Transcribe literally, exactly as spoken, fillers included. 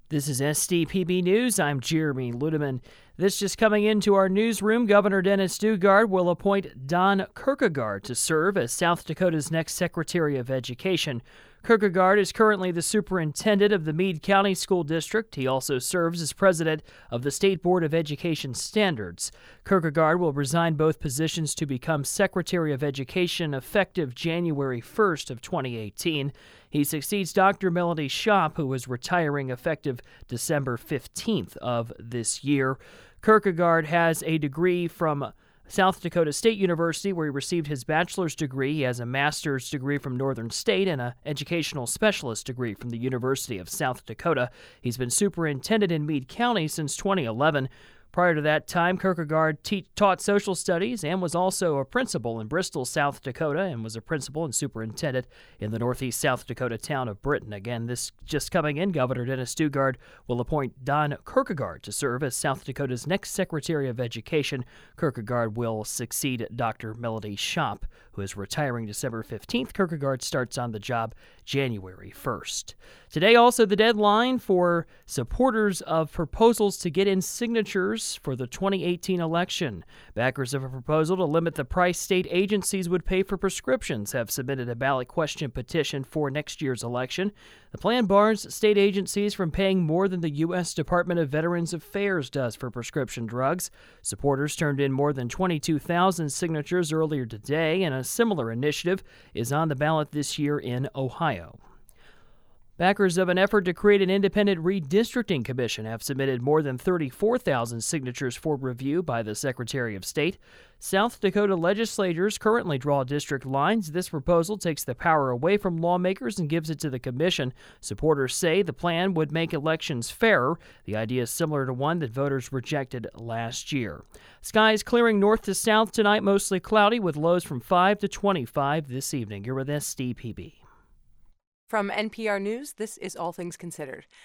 This is S D P B News. I'm Jeremy Ludeman. This just coming into our newsroom. Governor Dennis Daugaard will appoint Don Kirkegaard to serve as South Dakota's next Secretary of Education. Kirkegaard is currently the superintendent of the Meade County School District. He also serves as president of the State Board of Education Standards. Kirkegaard will resign both positions to become Secretary of Education effective January first of twenty eighteen. He succeeds Doctor Melody Shop, who is retiring effective December fifteenth of this year. Kirkegaard has a degree from South Dakota State University, where he received his bachelor's degree. He has a master's degree from Northern State and an educational specialist degree from the University of South Dakota. He's been superintendent in Meade County since twenty eleven. Prior to that time, Kirkegaard te- taught social studies and was also a principal in Bristol, South Dakota, and was a principal and superintendent in the northeast South Dakota town of Britton. Again, this just coming in, Governor Dennis Daugaard will appoint Don Kirkegaard to serve as South Dakota's next Secretary of Education. Kirkegaard will succeed Doctor Melody Shop, who is retiring December fifteenth. Kirkegaard starts on the job January first. Today, also the deadline for supporters of proposals to get in signatures for the twenty eighteen election. Backers of a proposal to limit the price state agencies would pay for prescriptions have submitted a ballot question petition for next year's election. The plan bars state agencies from paying more than the U S Department of Veterans Affairs does for prescription drugs. Supporters turned in more than twenty-two thousand signatures earlier today, and a similar initiative is on the ballot this year in Ohio. Backers of an effort to create an independent redistricting commission have submitted more than thirty-four thousand signatures for review by the Secretary of State. South Dakota legislators currently draw district lines. This proposal takes the power away from lawmakers and gives it to the commission. Supporters say the plan would make elections fairer. The idea is similar to one that voters rejected last year. Skies clearing north to south tonight, mostly cloudy with lows from five to twenty-five this evening. You're with S D P B. From N P R News, this is All Things Considered.